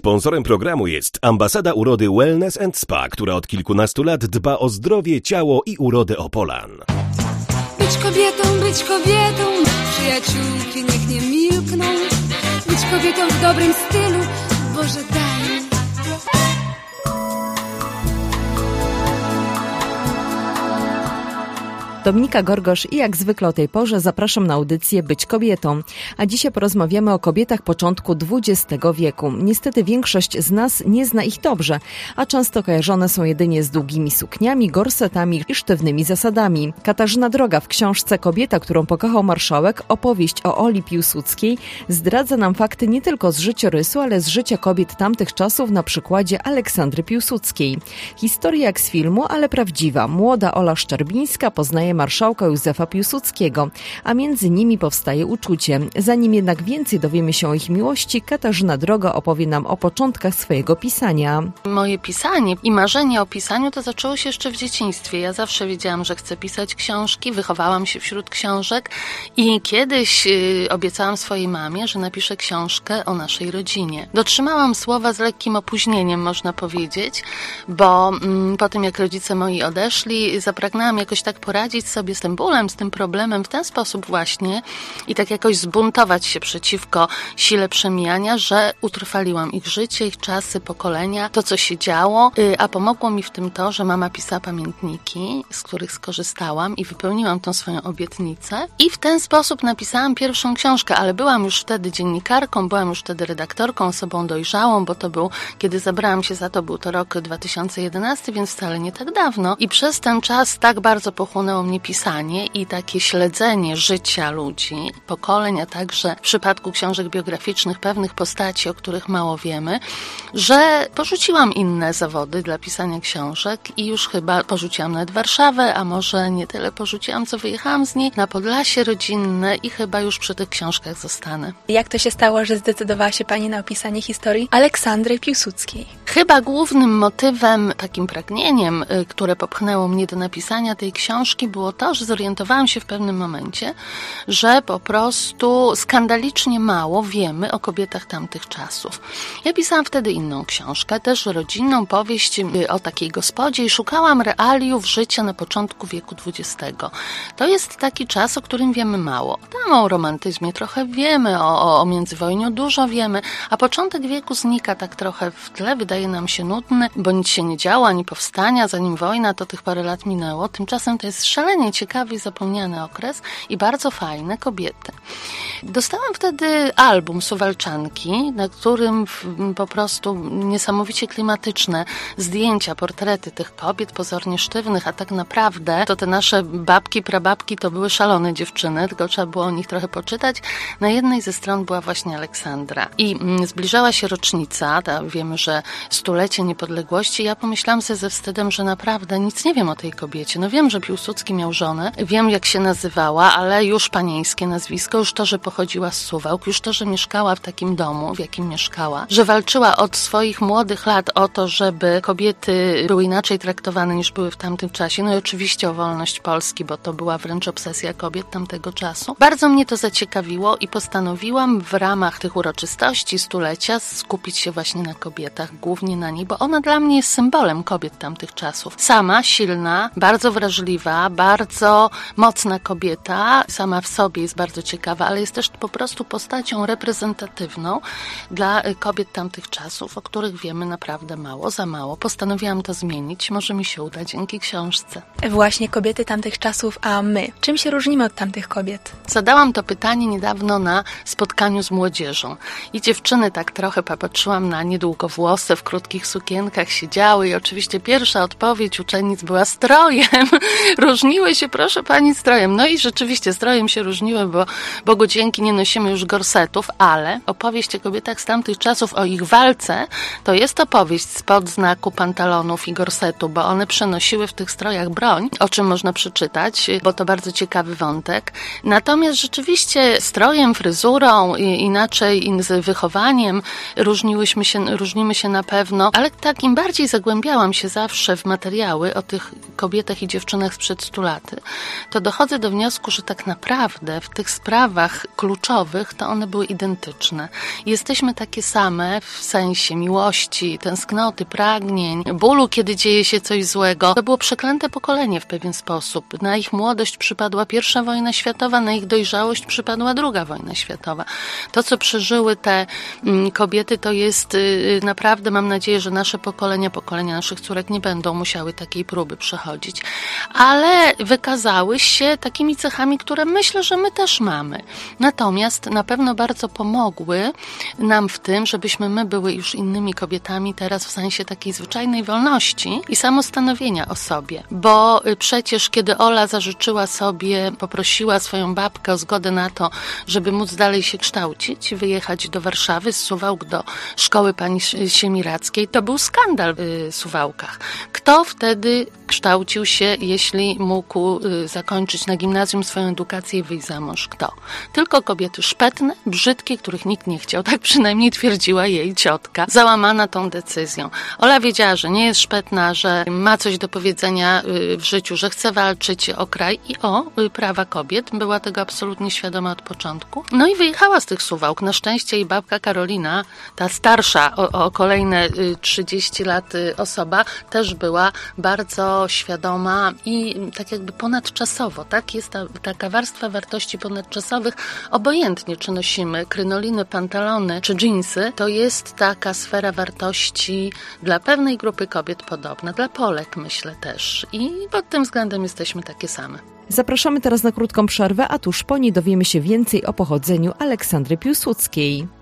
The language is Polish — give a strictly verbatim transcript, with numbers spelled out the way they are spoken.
Sponsorem programu jest Ambasada Urody Wellness and Spa, która od kilkunastu lat dba o zdrowie, ciało i urodę Opolan. Być kobietą, być kobietą, przyjaciółki niech nie milkną. Być kobietą w dobrym stylu, Boże daj. Dominika Gorgosz i jak zwykle o tej porze zapraszam na audycję Być kobietą. A dzisiaj porozmawiamy o kobietach początku dwudziestego wieku. Niestety większość z nas nie zna ich dobrze, a często kojarzone są jedynie z długimi sukniami, gorsetami i sztywnymi zasadami. Katarzyna Droga w książce Kobieta, którą pokochał marszałek, opowieść o Oli Piłsudskiej, zdradza nam fakty nie tylko z życiorysu, ale z życia kobiet tamtych czasów na przykładzie Aleksandry Piłsudskiej. Historia jak z filmu, ale prawdziwa. Młoda Ola Szczerbińska poznaje marszałka Józefa Piłsudskiego, a między nimi powstaje uczucie. Zanim jednak więcej dowiemy się o ich miłości, Katarzyna Droga opowie nam o początkach swojego pisania. Moje pisanie i marzenie o pisaniu to zaczęło się jeszcze w dzieciństwie. Ja zawsze wiedziałam, że chcę pisać książki, wychowałam się wśród książek i kiedyś yy, obiecałam swojej mamie, że napiszę książkę o naszej rodzinie. Dotrzymałam słowa z lekkim opóźnieniem, można powiedzieć, bo mm, po tym jak rodzice moi odeszli, zapragnęłam jakoś tak poradzić sobie z tym bólem, z tym problemem w ten sposób właśnie i tak jakoś zbuntować się przeciwko sile przemijania, że utrwaliłam ich życie, ich czasy, pokolenia, to co się działo, a pomogło mi w tym to, że mama pisała pamiętniki, z których skorzystałam i wypełniłam tą swoją obietnicę i w ten sposób napisałam pierwszą książkę, ale byłam już wtedy dziennikarką, byłam już wtedy redaktorką, osobą dojrzałą, bo to był, kiedy zabrałam się za to, był to rok dwa tysiące jedenasty, więc wcale nie tak dawno i przez ten czas tak bardzo pochłonęło mnie pisanie i takie śledzenie życia ludzi, pokoleń, a także w przypadku książek biograficznych pewnych postaci, o których mało wiemy, że porzuciłam inne zawody dla pisania książek i już chyba porzuciłam nawet Warszawę, a może nie tyle porzuciłam, co wyjechałam z niej na Podlasie rodzinne i chyba już przy tych książkach zostanę. Jak to się stało, że zdecydowała się Pani na opisanie historii Aleksandry Piłsudskiej? Chyba głównym motywem, takim pragnieniem, które popchnęło mnie do napisania tej książki, było to, że zorientowałam się w pewnym momencie, że po prostu skandalicznie mało wiemy o kobietach tamtych czasów. Ja pisałam wtedy inną książkę, też rodzinną powieść o takiej gospodzie i szukałam realiów życia na początku wieku dwudziestego. To jest taki czas, o którym wiemy mało. Tam o romantyzmie trochę wiemy, o, o międzywojniu dużo wiemy, a początek wieku znika tak trochę w tle, wydaje nam się nudny, bo nic się nie działo, ani powstania, zanim wojna, to tych parę lat minęło. Tymczasem to jest szalenie ciekawy i zapomniany okres i bardzo fajne kobiety. Dostałam wtedy album Suwalczanki, na którym po prostu niesamowicie klimatyczne zdjęcia, portrety tych kobiet pozornie sztywnych, a tak naprawdę to te nasze babki, prababki to były szalone dziewczyny, tylko trzeba było o nich trochę poczytać. Na jednej ze stron była właśnie Aleksandra i zbliżała się rocznica, ta, wiemy, że stulecie niepodległości. Ja pomyślałam sobie ze wstydem, że naprawdę nic nie wiem o tej kobiecie. No wiem, że Piłsudski miał żonę, wiem jak się nazywała, ale już panieńskie nazwisko, już to, że pochodziła z Suwałk, już to, że mieszkała w takim domu, w jakim mieszkała, że walczyła od swoich młodych lat o to, żeby kobiety były inaczej traktowane niż były w tamtym czasie. No i oczywiście o wolność Polski, bo to była wręcz obsesja kobiet tamtego czasu. Bardzo mnie to zaciekawiło i postanowiłam w ramach tych uroczystości stulecia skupić się właśnie na kobietach, głównie na niej, bo ona dla mnie jest symbolem kobiet tamtych czasów. Sama, silna, bardzo wrażliwa, bardzo mocna kobieta, sama w sobie jest bardzo ciekawa, ale jest też po prostu postacią reprezentatywną dla kobiet tamtych czasów, o których wiemy naprawdę mało, za mało. Postanowiłam to zmienić, może mi się uda dzięki książce. Właśnie kobiety tamtych czasów, a my? Czym się różnimy od tamtych kobiet? Zadałam to pytanie niedawno na spotkaniu z młodzieżą i dziewczyny tak trochę popatrzyłam na niedługowłose, w krótkich sukienkach siedziały i oczywiście pierwsza odpowiedź uczennic była strojem. Różniły się, proszę pani, strojem. No i rzeczywiście strojem się różniły, bo Bogu dzięki nie nosimy już gorsetów, ale opowieść o kobietach z tamtych czasów, o ich walce, to jest opowieść spod znaku pantalonów i gorsetu, bo one przenosiły w tych strojach broń, o czym można przeczytać, bo to bardzo ciekawy wątek. Natomiast rzeczywiście strojem, fryzurą, inaczej z wychowaniem różniłyśmy się, różnimy się na pewno pewno, ale tak im bardziej zagłębiałam się zawsze w materiały o tych kobietach i dziewczynach sprzed stu lat, to dochodzę do wniosku, że tak naprawdę w tych sprawach kluczowych to one były identyczne. Jesteśmy takie same w sensie miłości, tęsknoty, pragnień, bólu, kiedy dzieje się coś złego. To było przeklęte pokolenie w pewien sposób. Na ich młodość przypadła pierwsza wojna światowa, na ich dojrzałość przypadła druga wojna światowa. To, co przeżyły te kobiety, to jest naprawdę, mam nadzieję, że nasze pokolenia, pokolenia naszych córek nie będą musiały takiej próby przechodzić. Ale wykazały się takimi cechami, które myślę, że my też mamy. Natomiast na pewno bardzo pomogły nam w tym, żebyśmy my były już innymi kobietami teraz w sensie takiej zwyczajnej wolności i samostanowienia o sobie. Bo przecież kiedy Ola zażyczyła sobie, poprosiła swoją babkę o zgodę na to, żeby móc dalej się kształcić, wyjechać do Warszawy, z Suwałk do szkoły pani Siemiradzkiej, to był skandal w Suwałkach. Kto wtedy kształcił się, jeśli mógł zakończyć na gimnazjum swoją edukację i wyjść za mąż? Kto? Tylko kobiety szpetne, brzydkie, których nikt nie chciał. Tak przynajmniej twierdziła jej ciotka, załamana tą decyzją. Ola wiedziała, że nie jest szpetna, że ma coś do powiedzenia w życiu, że chce walczyć o kraj i o prawa kobiet. Była tego absolutnie świadoma od początku. No i wyjechała z tych Suwałk. Na szczęście jej babka Karolina, ta starsza o, o kolejne trzydzieści lat osoba, też była bardzo świadoma i tak jakby ponadczasowo, tak? Jest ta, taka warstwa wartości ponadczasowych. Obojętnie, czy nosimy krynoliny, pantalony, czy dżinsy, to jest taka sfera wartości dla pewnej grupy kobiet podobna. Dla Polek myślę też. I pod tym względem jesteśmy takie same. Zapraszamy teraz na krótką przerwę, a tuż po niej dowiemy się więcej o pochodzeniu Aleksandry Piłsudskiej.